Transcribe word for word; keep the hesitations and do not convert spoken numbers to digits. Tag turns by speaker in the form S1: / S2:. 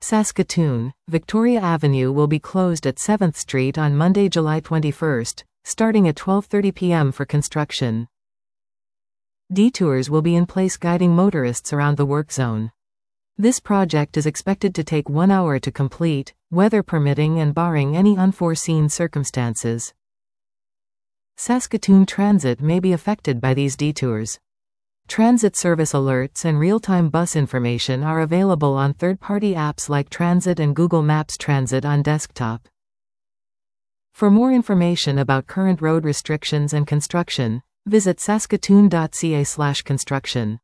S1: Saskatoon, Victoria Avenue will be closed at seventh Street on Monday, July twenty-first, starting at twelve thirty p m for construction. Detours will be in place guiding motorists around the work zone. This project is expected to take one hour to complete, weather permitting and barring any unforeseen circumstances. Saskatoon Transit may be affected by these detours. Transit service alerts and real-time bus information are available on third-party apps like Transit and Google Maps Transit on desktop. For more information about current road restrictions and construction, visit saskatoon dot c a slash construction.